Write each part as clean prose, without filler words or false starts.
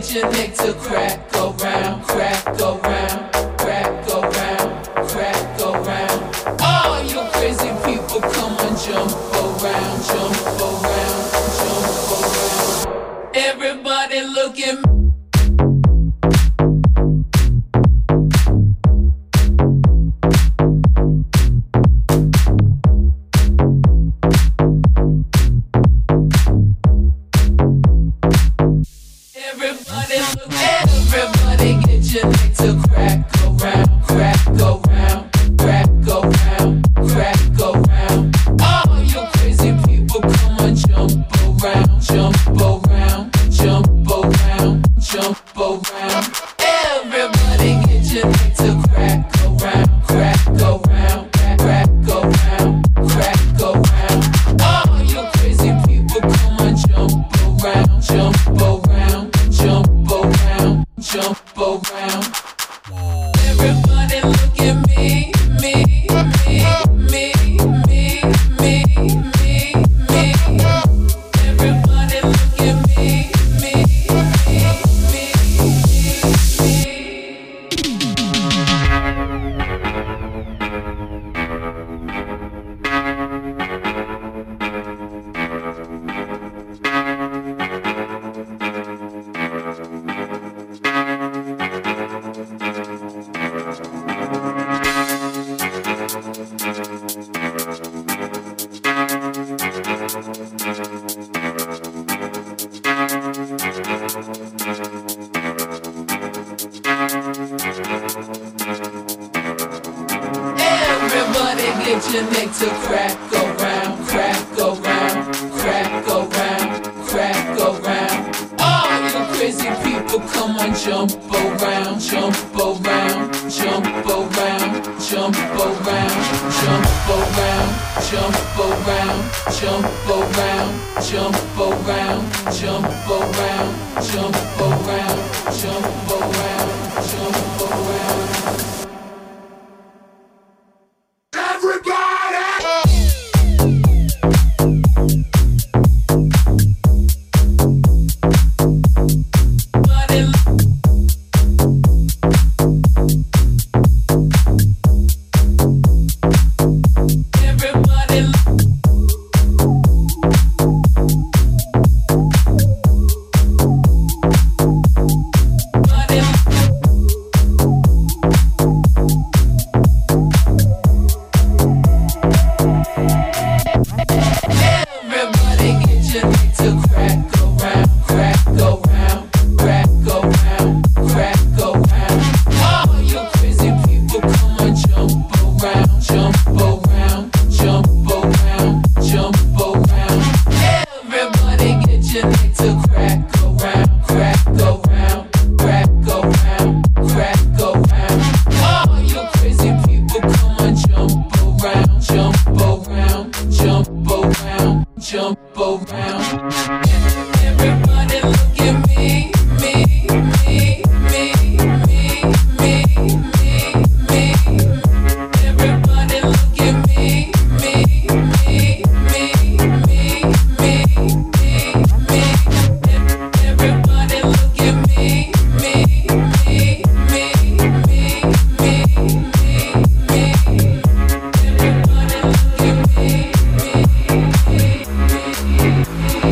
get your neck to crack around, crack around, crack around, crack around. All you crazy people, come on, jump around, jump around, jump around. Everybody look at me. Everybody get your neck to crack around, crack around, crack around, crack around. All you crazy people, come on, jump around, jump around, jump around, jump around. Everybody get your neck to crack around, crack around, crack around, crack around. All you crazy people, come on, jump around, jump around, jump around, jump around. Everybody look at me, me, me, me, me, me, me, me. Everybody look at me, me, me, me, Everybody get your neck to crack around, crack around, crack around, crack around. All you crazy people, come on, jump around, jump around, jump around, jump around, jump around, jump around, jump around, jump around, jump around, jump around, jump around, jump around. Jump around. Everybody look at me, me, me, me, me, me, me, me. Everybody look at me, me, me, me, me, me, me, me. Everybody look at me, me, me, me, me, me, me, me. Everybody look at me, me.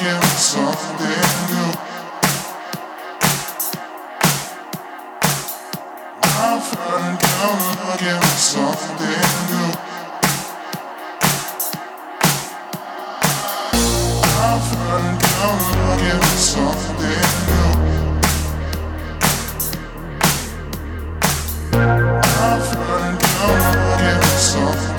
I've heard, give me something.